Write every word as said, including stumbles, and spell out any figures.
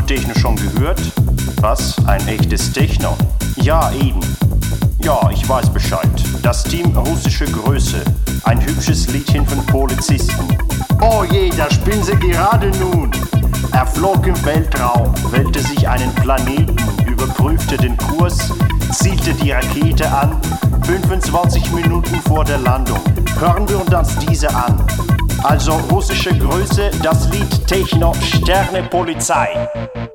Hast du Techno schon gehört? Was? Ein echtes Techno? Ja, eben. Ja, ich weiß Bescheid. Das Team Russische Größe. Ein hübsches Liedchen von Polizisten. Oh je, da spinnen sie gerade nun. Er flog im Weltraum, wählte sich einen Planeten, überprüfte den Kurs, zielte die Rakete an, fünfundzwanzig Minuten vor der Landung. Hören wir uns diese an. Also russische Größe, das Lied Techno, Sterne Polizei.